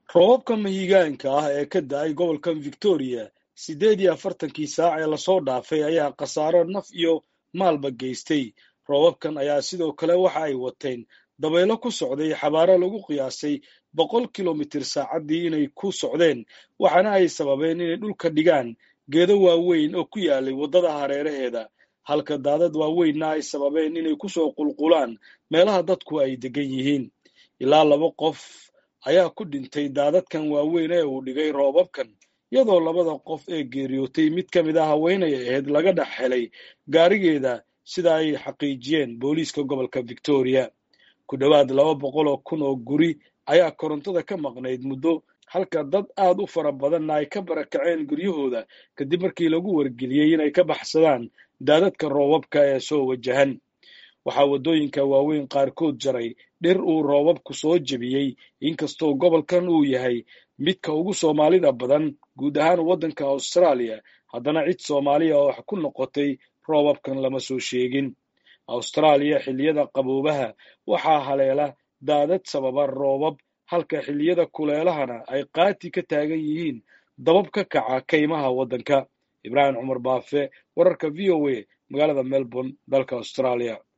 roobabka mahigaanka ah ee ka da'ay gobolkan Victoria 48 saac ee lasoo dhaafay ayaa khasaaro naf iyo maalba geystay. Roobabkan ayaa sidoo kale waxa ay wateen dabaylo ku socday xabaaro lagu qiyaasay 100 kilomitir saacaddii inay ku socdeen, waxaana ay sababeen inay dhulka dhigaan geedo waaweyn oo ku yaalay waddada hareeraheeda, halka daadad waaweynna ay sababeen inay ku soo qulqulaan meelaha dadku ay degan yihiin. Ilaa 2 qof ayaa ku dhintay daadadkan waaweyn ee uu dhigay roobabkan, iyadoo 2 qof ee geeriyootay mid ka mid ah haweenay ahayd laga dhex helay gaarigeeda, sida ay xaqiijiyeen booliiska gobolka Victoria. Ku dhowaad 200,000 oo guri ayaa korontada ka maqnayd muddo, halka dad aad u fara badanna ay ka barakaceen guryahooda kadib markii lagu wargeliyey inay ka baxsadaan daadadka roobabka ee soo wajahan. Waxaa waddooyinka waaweyn qaarkood jaray dhir uu roobabku soo jebiyey, inkastoo gobolkan uu yahay midka ugu Soomaalida badan guud ahaan waddanka Australia, haddana cid Soomaaliya oo wax ku noqotay roobabkan lama soo sheegin. Australia xilliyada qaboobaha waxaa haleela daadad sababa roobab, halka xilliyada kuleelahana ay qaati ka taagan yihiin dabab ka kaca kaymaha waddanka. Ibraahim Cumar Baafe, wararka VOA, magaalada Melbourne, dalka Australia.